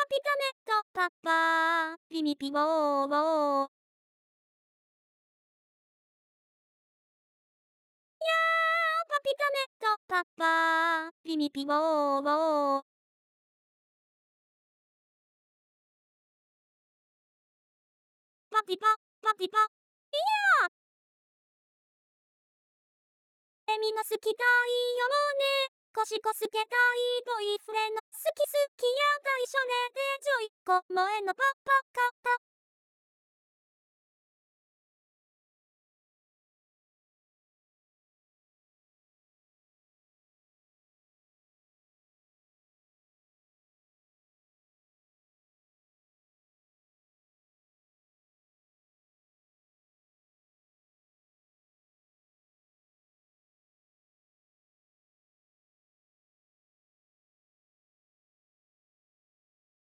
ピカネットパッパーピミピボーボー。パピカネットパッパーピミピボーボー。パピパパピパ。いやー。みんな好きたいよね。コシコスケたいボーイフレンド。好き好きや大少年でジョイコ萌えのパパカパ。